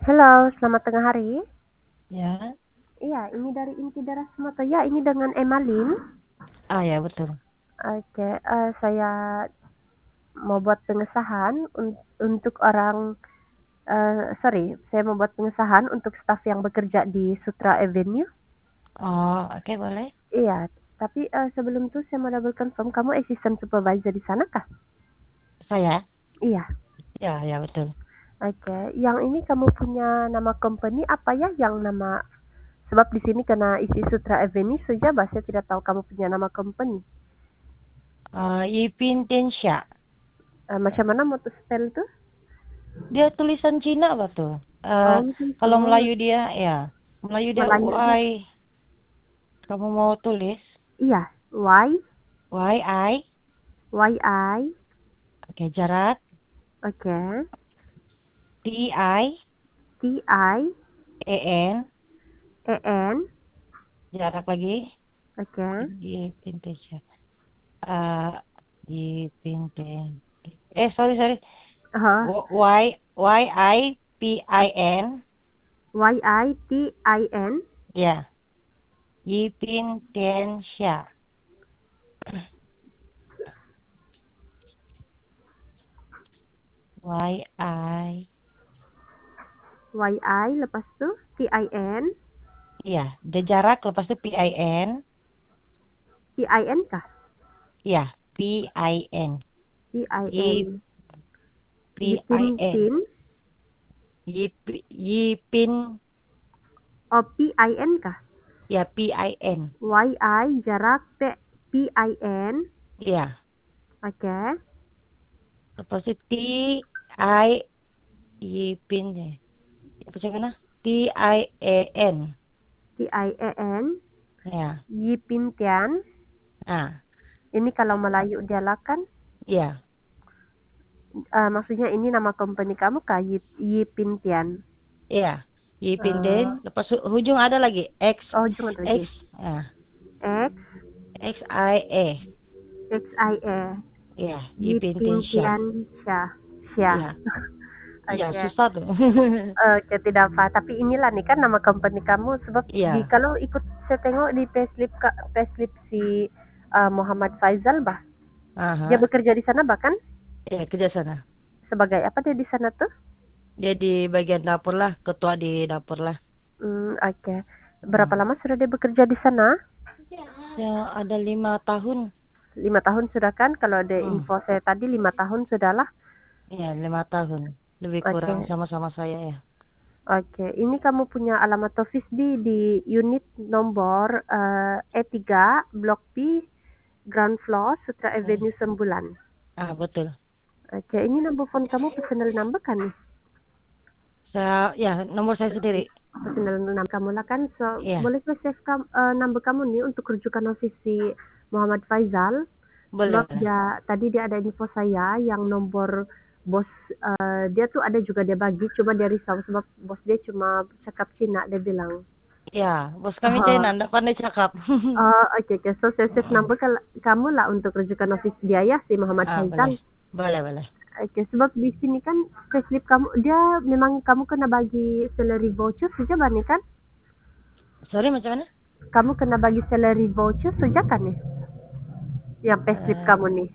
Halo, selamat tengah hari. Ya, Iya, ini dari Inti Daras Moto. Ya, ini dengan Emalin. ya betul. Oke, saya mau buat pengesahan untuk saya mau buat pengesahan untuk staf yang bekerja di Sutra Avenue. Oh, oke boleh. Iya, tapi sebelum itu saya mau double confirm, kamu assistant supervisor di sana kah? Saya? Iya, Ya betul. oke. Yang ini kamu punya nama company apa ya? Yang nama sebab di sini karena isi Sutra Avenue saja, saya tidak tahu kamu punya nama company. Yipin Tianxia. Macam mana mau tuh spell tuh? Dia tulisan Cina apa tuh? Oh, macam Kalau tuh. Melayu dia, ya. Melayu dia Melayu dia. Y. Kamu mau tulis? Iya, Y, Y, I. Y, I. Oke, jarak. Oke. T, I. T, I, E, N. E, N. Jarak lagi. Oke. Yipin Tianxia. Uh, Yipin Tian. Sorry. Oh, Yipin. Y, I, T, I, N. Ya. Yipin Tianxia. Y, I. Y, I, lepas tuh T, I, N. Iya, ada jarak lepas itu PIN. T, I, N kah? Iya, PIN. T, I, Y N. Yipin, PIN. Pin. Yipin. Oh, P, I, N kah? Ya, PIN. Y, I, jarak P, P, I, N. Iya. Oke. Lepas itu TI Yipin ya. Apa sih mana? TIEN. T, I, E, N. Ya. Yipin Tian. Nah, Ini kalau Melayu dialakan. iya. Maksudnya ini nama company kamu kah? Yipin Tian. Iya. Yipin Den. Eh, Lepas hujung ada lagi oh, jangan X. lagi. Nah, X, XIE. X, I, E. Iya, Yipin Den Xia. Yipintian Syah. Syah. Iya. Iya, Oke. susah tuh. Oke, tidak apa. Tapi inilah nih kan nama company kamu sebab Iya. kalau ikut saya tengok di payslip si Muhammad Faizal bah. Dia Aha. bekerja di sana bahkan Ya, kerja sana. sebagai apa dia di sana tuh? Dia di bagian dapur lah, ketua di dapur lah. Oke. Berapa Hmm. lama sudah dia bekerja di sana? Ya, ada 5 tahun. 5 tahun sudah kan? Kalau ada Hmm. info saya tadi 5 tahun sudahlah. Ya, 5 tahun. Lebih kurang Oke. sama-sama saya ya. Oke, ini kamu punya alamat office di unit nomor E3, Blok B, Ground Floor, Sutra Hmm. Avenue 9. Betul. Oke, ini nomor phone kamu personal number kan nih? Ya, nomor saya sendiri. Personal number kamu lah kan? So, Ya, boleh saya save number kamu nih untuk rujukan office si Muhammad Faizal? boleh, Sebab boleh. tadi dia ada info saya yang nomor bos dia tuh ada juga dia bagi, cuma dia risau sebab bos dia cuma cakap Cina, dia bilang. Ya, bos kami China, Oh, enggak pandai cakap. oke. So, saya save Hmm. number kamu lah untuk rujukan office dia ya, si Muhammad Boleh. Faizal. Boleh. Oke, sebab di sini kan payslip kamu, dia memang kamu kena bagi salary voucher saja nih kan? Sorry, macam mana? Kamu kena bagi salary voucher saja kan nih? Yang payslip Eh, kamu nih,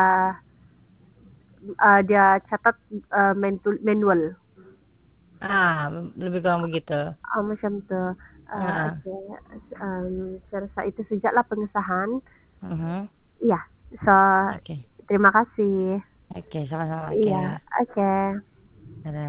dia catat manual. ah, Lebih kurang begitu. Macam tuh. Ah, Oke, saya rasa itu sejak lah pengesahan. mhm. Iya, so Oke. terima kasih. Oke, sama-sama. Oke. Iya, oke. Dadah.